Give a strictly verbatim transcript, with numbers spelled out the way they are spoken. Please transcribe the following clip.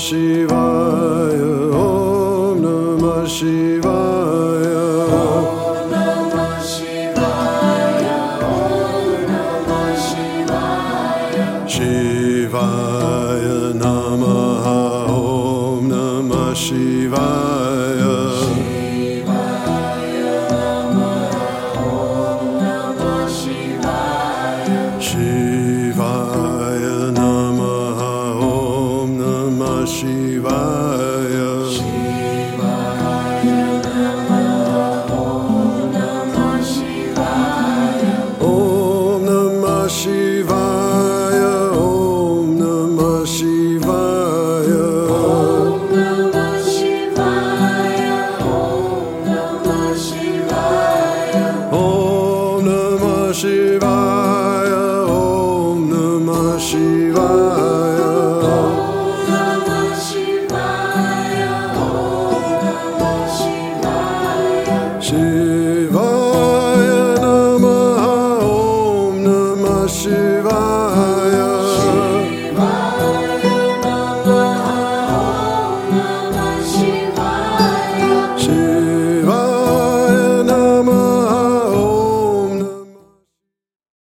Shivaya, Om Namah Shivaya. Om Namah Shivaya, Om Namah Shivaya. Shivaya Namaha, Om Namah Shivaya. Shivaya Namaha, Om Namah Shivaya. Shivaya Namaha, Om Namah Shivaya. Shivaya Namaha, Om Namah Shivaya. Om Namah Shivaya, Om Namah Shivaya. Om Namah Shivaya, Om Namah Shivaya. Om Namah Shivaya.